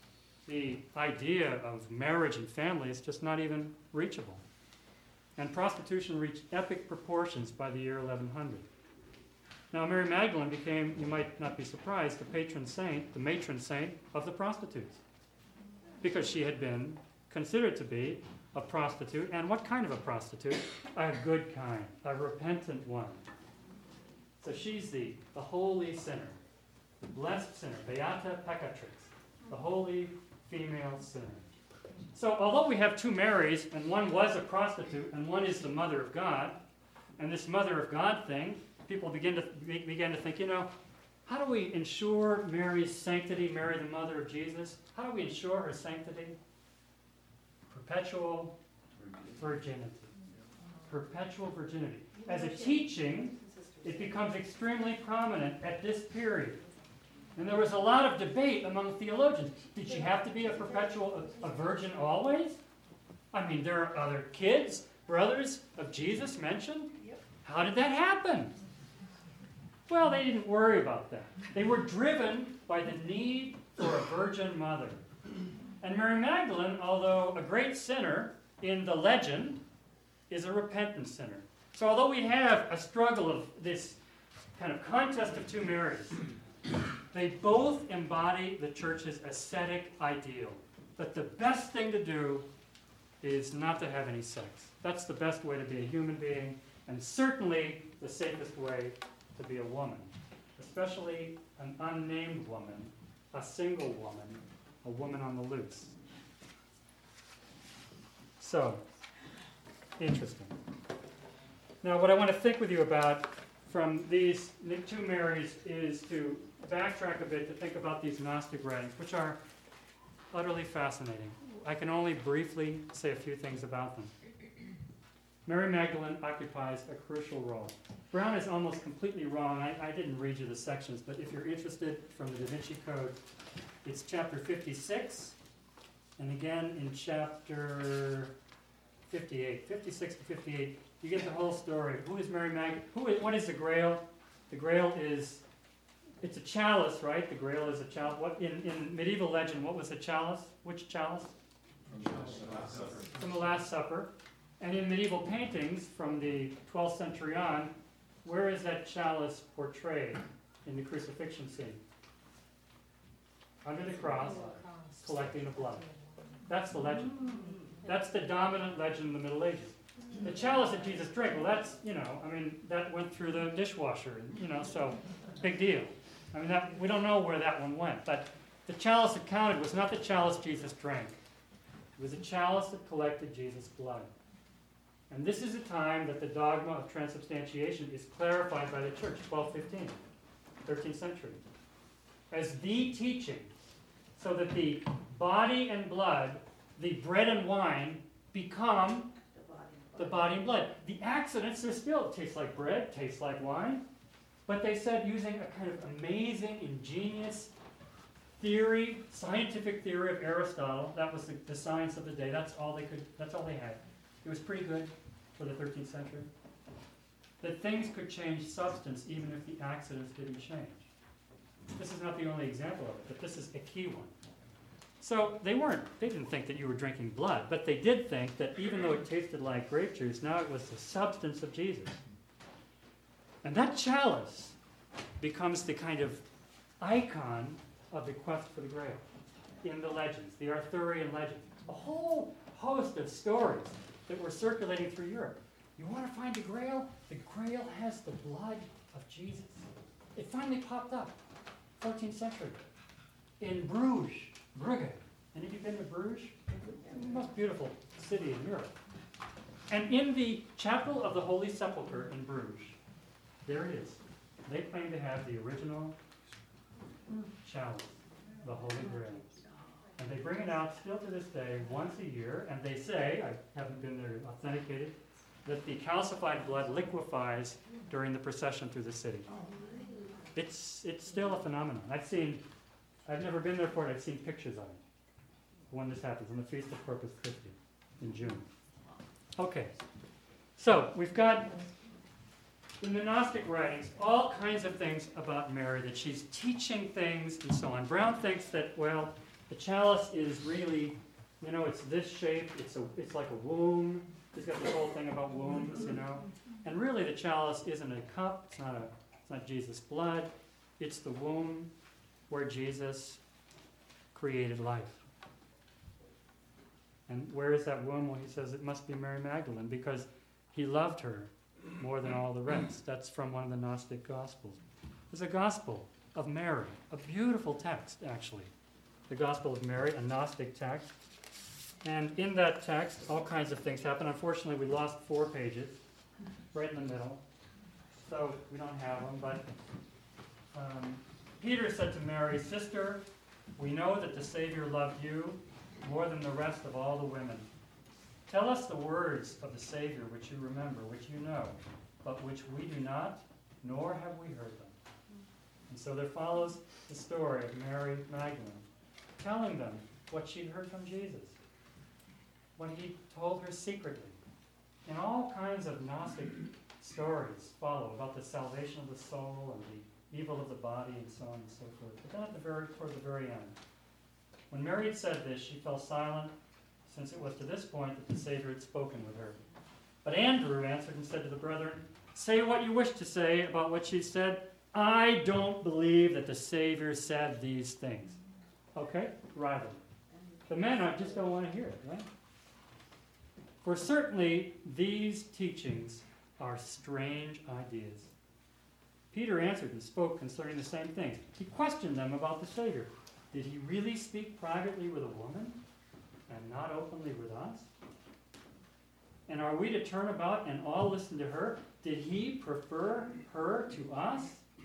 the idea of marriage and family is just not even reachable. And prostitution reached epic proportions by the year eleven hundred. Now, Mary Magdalene became, you might not be surprised, the patron saint, the matron saint of the prostitutes, because she had been considered to be a prostitute. And what kind of a prostitute? A good kind, a repentant one. So she's the, the holy sinner, the blessed sinner, Beata Peccatrix, the holy female sinner. So although we have two Marys, and one was a prostitute, and one is the Mother of God, and this Mother of God thing, people begin to be, begin to think, you know, how do we ensure Mary's sanctity, Mary the Mother of Jesus? How do we ensure her sanctity? Perpetual virginity. Perpetual virginity. As a teaching, it becomes extremely prominent at this period. And there was a lot of debate among theologians. Did she have to be a perpetual, a, a virgin always? I mean, there are other kids, brothers of Jesus mentioned. How did that happen? Well, they didn't worry about that. They were driven by the need for a virgin mother. And Mary Magdalene, although a great sinner in the legend, is a repentant sinner. So although we have a struggle of this kind of contest of two Marys, they both embody the church's ascetic ideal, that the best thing to do is not to have any sex. That's the best way to be a human being, and certainly the safest way to be a woman, especially an unnamed woman, a single woman, a woman on the loose. So, interesting. Now, what I want to think with you about from these two Marys is to backtrack a bit to think about these Gnostic writings, which are utterly fascinating. I can only briefly say a few things about them. Mary Magdalene occupies a crucial role. Brown is almost completely wrong. I, I didn't read you the sections, but if you're interested from the Da Vinci Code, it's chapter fifty-six, and again in chapter fifty-eight. fifty-six to fifty-eight, you get the whole story. Who is Mary Magdalene? Who is, what is the Grail? The Grail is, it's a chalice, right? The Grail is a chalice. What, in, in medieval legend, what was the chalice? Which chalice? From the Last Supper. From the Last Supper. And in medieval paintings from the twelfth century on, where is that chalice portrayed in the crucifixion scene? Under the cross, collecting the blood. That's the legend. That's the dominant legend in the Middle Ages. The chalice that Jesus drank, well, that's, you know, I mean, that went through the dishwasher, you know, so big deal. I mean, that, we don't know where that one went, but the chalice that counted was not the chalice Jesus drank. It was a chalice that collected Jesus' blood. And this is a time that the dogma of transubstantiation is clarified by the church, twelve fifteen, thirteenth century, as the teaching, so that the body and blood, the bread and wine, become the body and blood. The accidents are still, it tastes like bread, tastes like wine, but they said using a kind of amazing, ingenious theory, scientific theory of Aristotle, that was the, the science of the day, that's all they could, that's all they had. It was pretty good for the thirteenth century. That things could change substance even if the accidents didn't change. This is not the only example of it, but this is a key one. So they weren't, they didn't think that you were drinking blood, but they did think that even though it tasted like grape juice, now it was the substance of Jesus. And that chalice becomes the kind of icon of the quest for the Grail in the legends, the Arthurian legends. A whole host of stories that were circulating through Europe. You want to find the Grail? The Grail has the blood of Jesus. It finally popped up, fourteenth century, in Bruges, Brugge. Any of you been to Bruges? The most beautiful city in Europe. And in the Chapel of the Holy Sepulchre in Bruges, there it is. They claim to have the original chalice, the Holy Grail. And they bring it out still to this day, once a year, and they say, I haven't been there to authenticate it, that the calcified blood liquefies during the procession through the city. It's, it's still a phenomenon. I've seen, I've never been there for it, I've seen pictures of it when this happens, on the Feast of Corpus Christi in June. Okay, so we've got in the Gnostic writings all kinds of things about Mary, that she's teaching things and so on. Brown thinks that, well, The chalice is really, you know, it's this shape. It's a, it's like a womb. He's got this whole thing about wombs, you know. And really, the chalice isn't a cup. It's not a, it's not Jesus' blood. It's the womb where Jesus created life. And where is that womb? Well, he says it must be Mary Magdalene because he loved her more than all the rest. That's from one of the Gnostic Gospels. There's a Gospel of Mary, a beautiful text, actually. The Gospel of Mary, a Gnostic text. And in that text, all kinds of things happen. Unfortunately, we lost four pages right in the middle, so we don't have them. But um, Peter said to Mary, "Sister, we know that the Savior loved you more than the rest of all the women. Tell us the words of the Savior which you remember, which you know, but which we do not, nor have we heard them." And so there follows the story of Mary Magdalene, telling them what she'd heard from Jesus, what he told her secretly. And all kinds of Gnostic stories follow about the salvation of the soul and the evil of the body and so on and so forth. But then at the very, toward the very end, when Mary had said this, she fell silent, since it was to this point that the Savior had spoken with her. But Andrew answered and said to the brethren, "Say what you wish to say about what she said. I don't believe that the Savior said these things." Okay? Rival. The men just don't want to hear it, right? For certainly these teachings are strange ideas. Peter answered and spoke concerning the same things. He questioned them about the Savior. Did he really speak privately with a woman and not openly with us? And are we to turn about and all listen to her? Did he prefer her to us?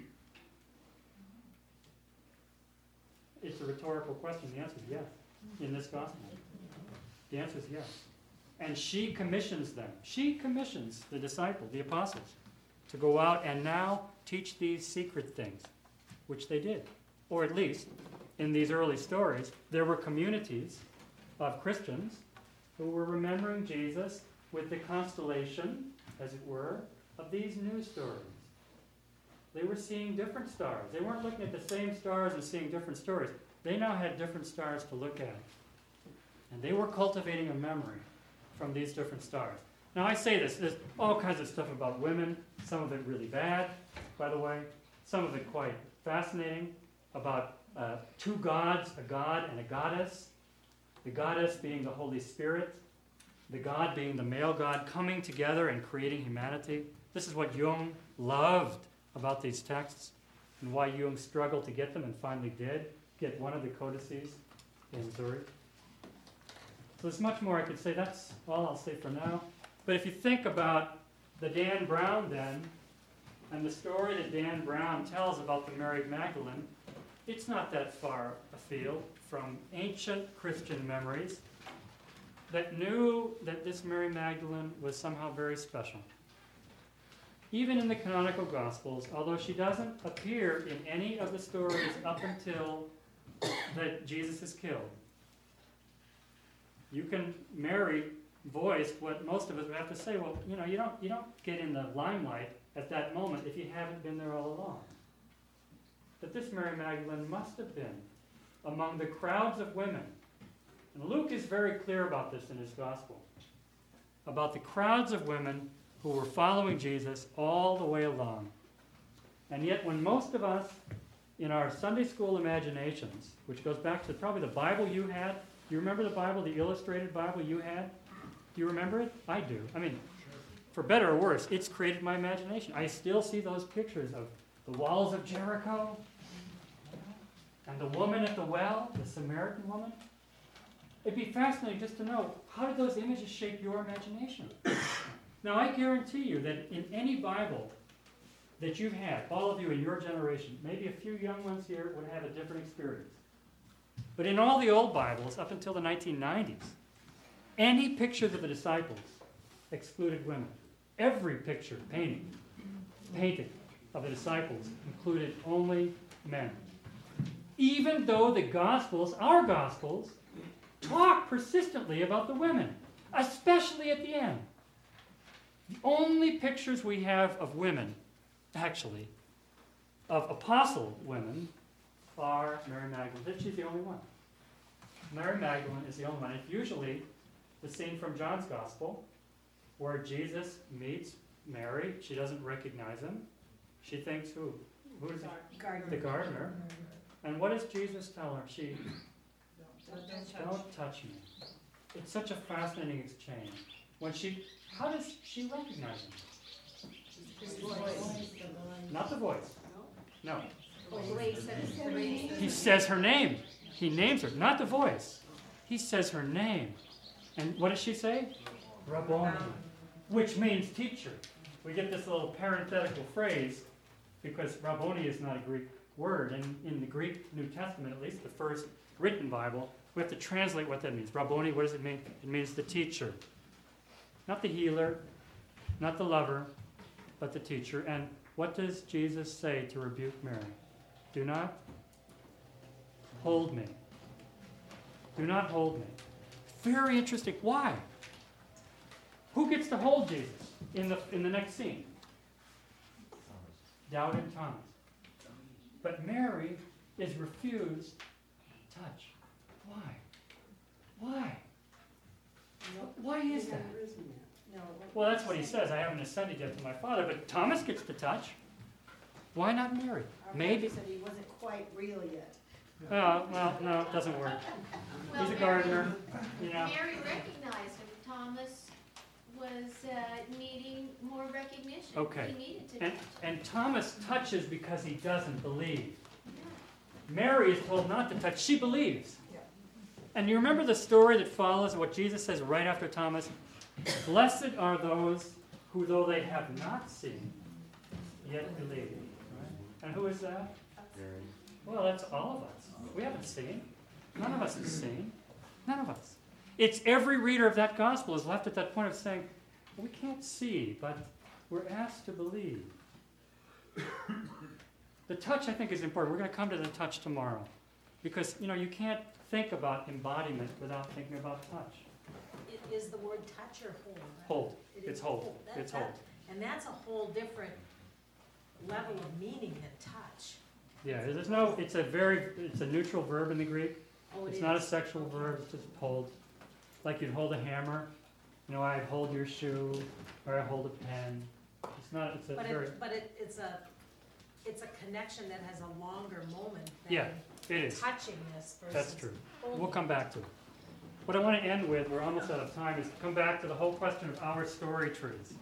It's a rhetorical question. The answer is yes in this gospel. The answer is yes. And she commissions them. She commissions the disciples, the apostles, to go out and now teach these secret things, which they did. Or at least, in these early stories, there were communities of Christians who were remembering Jesus with the constellation, as it were, of these new stories. They were seeing different stars. They weren't looking at the same stars and seeing different stories. They now had different stars to look at. And they were cultivating a memory from these different stars. Now I say this, there's all kinds of stuff about women, some of it really bad, by the way, some of it quite fascinating, about uh, two gods, a god and a goddess, the goddess being the Holy Spirit, the god being the male god, coming together and creating humanity. This is what Jung loved about these texts, and why Jung struggled to get them and finally did get one of the codices in Zurich. So there's much more I could say. That's all I'll say for now. But if you think about the Dan Brown then, and the story that Dan Brown tells about the Mary Magdalene, it's not that far afield from ancient Christian memories that knew that this Mary Magdalene was somehow very special. Even in the canonical Gospels, although she doesn't appear in any of the stories up until that Jesus is killed, you can, Mary voiced what most of us would have to say, well, you know, you don't, you don't get in the limelight at that moment if you haven't been there all along. That this Mary Magdalene must have been among the crowds of women. And Luke is very clear about this in his gospel, about the crowds of women who were following Jesus all the way along. And yet when most of us, in our Sunday school imaginations, which goes back to probably the Bible you had, do you remember the Bible, the illustrated Bible you had? Do you remember it? I do. I mean, for better or worse, it's created my imagination. I still see those pictures of the walls of Jericho, and the woman at the well, the Samaritan woman. It'd be fascinating just to know, how did those images shape your imagination? Now, I guarantee you that in any Bible that you've had, all of you in your generation, maybe a few young ones here would have a different experience. But in all the old Bibles, up until the nineteen nineties, any picture of the disciples excluded women. Every picture painting, painted of the disciples included only men. Even though the Gospels, our Gospels, talk persistently about the women, especially at the end. The only pictures we have of women, actually, of apostle women, are Mary Magdalene. She's the only one. Mary Magdalene is the only one. It's usually the scene from John's Gospel where Jesus meets Mary. She doesn't recognize him. She thinks who? Who is it? Gardener. The gardener. And what does Jesus tell her? She, don't touch me. It's such a fascinating exchange. When she, how does she recognize him? His voice. Not the voice. No. Oh, the way he said it, the way he said He it. says her name. He names her, not the voice. He says her name. And what does she say? Rabboni, which means teacher. We get this little parenthetical phrase because Rabboni is not a Greek word. And in the Greek New Testament, at least the first written Bible, we have to translate what that means. Rabboni, what does it mean? It means the teacher. Not the healer, not the lover, but the teacher. And what does Jesus say to rebuke Mary? Do not hold me. Do not hold me. Very interesting. Why? Who gets to hold Jesus in the in the next scene? Doubting Thomas. But Mary is refused touch. Why? Why? Why is that? Well, that's what he says. I haven't ascended yet to my Father, but Thomas gets to touch. Why not Mary? Our Maybe. pastor said he wasn't quite real yet. Oh, well, no, it doesn't work. Well, He's a Mary- gardener, you know. Mary recognized him. Thomas was uh, needing more recognition. Okay. He needed to And, touch. and Thomas touches because he doesn't believe. Mary is told not to touch. She believes. Yeah. And you remember the story that follows what Jesus says right after Thomas? Blessed are those who, though they have not seen, yet believe. Right? And who is that? Well, that's all of us. We haven't seen. None of us has seen. None of us. It's every reader of that gospel is left at that point of saying, we can't see, but we're asked to believe. The touch, I think, is important. We're going to come to the touch tomorrow. Because, you know, you can't think about embodiment without thinking about touch. It is the word touch or hold? Hold. It It's is hold. That- It's that- hold. And that's a whole different level of meaning than touch. Yeah, there's no, it's a very, it's a neutral verb in the Greek. Oh, it It's is. not a sexual verb, it's just hold. Like you'd hold a hammer. You know, I'd hold your shoe, or I hold a pen. It's not, it's a But very, it, but it, it's a, it's a connection that has a longer moment Yeah, than it is. touchingness versus. That's true. holding. We'll come back to it. What I want to end with, we're almost out of time, is to come back to the whole question of our story truths.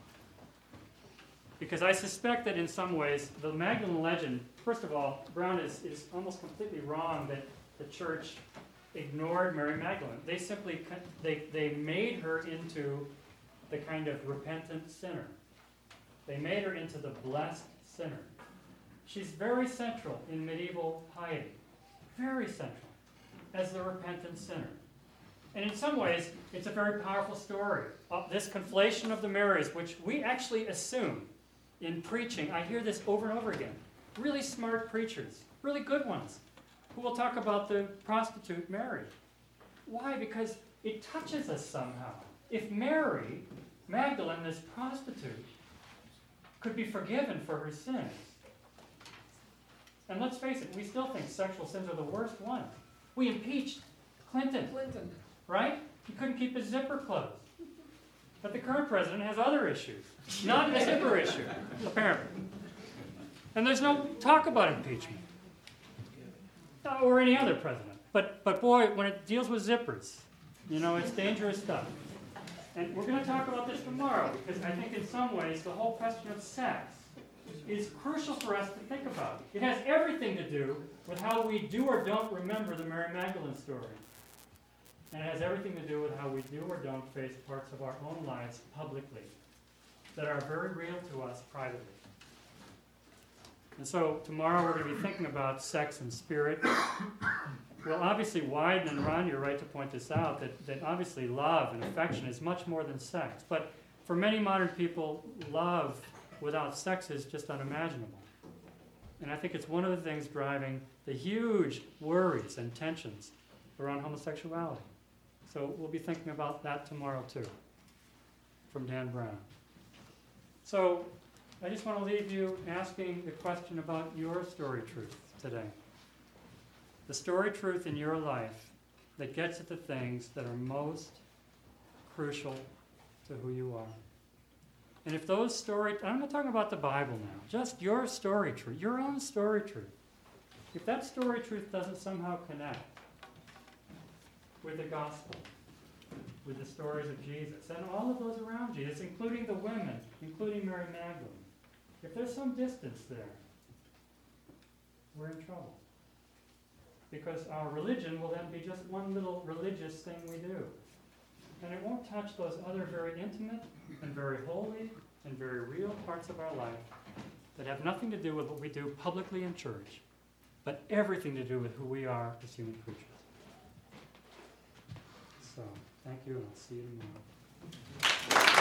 Because I suspect that in some ways, the Magdalene legend, first of all, Brown is, is almost completely wrong that the church ignored Mary Magdalene. They simply, co- they, they made her into the kind of repentant sinner. They made her into the blessed sinner. She's very central in medieval piety. Very central as the repentant sinner. And in some ways, it's a very powerful story. Of this conflation of the Marys, which we actually assume in preaching. I hear this over and over again. Really smart preachers, really good ones, who will talk about the prostitute Mary. Why? Because it touches us somehow. If Mary Magdalene, this prostitute, could be forgiven for her sins. And let's face it, we still think sexual sins are the worst ones. We impeached Clinton. Clinton. Right? He couldn't keep his zipper closed. But the current president has other issues. Not a zipper issue, apparently. And there's no talk about impeachment. Or any other president. But, but boy, when it deals with zippers, you know, it's dangerous stuff. And we're going to talk about this tomorrow, because I think in some ways the whole question of sex is crucial for us to think about. It has everything to do with how we do or don't remember the Mary Magdalene story. And it has everything to do with how we do or don't face parts of our own lives publicly that are very real to us privately. And so tomorrow we're going to be thinking about sex and spirit. Well, obviously, Wyden and Ron, you're right to point this out, that, that obviously love and affection is much more than sex. But for many modern people, love without sex is just unimaginable. And I think it's one of the things driving the huge worries and tensions around homosexuality. So we'll be thinking about that tomorrow too, from Dan Brown. So I just want to leave you asking the question about your story truth today. The story truth in your life that gets at the things that are most crucial to who you are. And if those story, I'm not talking about the Bible now, just your story truth, your own story truth. If that story truth doesn't somehow connect with the gospel, with the stories of Jesus, and all of those around Jesus, including the women, including Mary Magdalene, if there's some distance there, we're in trouble. Because our religion will then be just one little religious thing we do. And it won't touch those other very intimate and very holy and very real parts of our life that have nothing to do with what we do publicly in church, but everything to do with who we are as human creatures. So, thank you, and I'll see you tomorrow.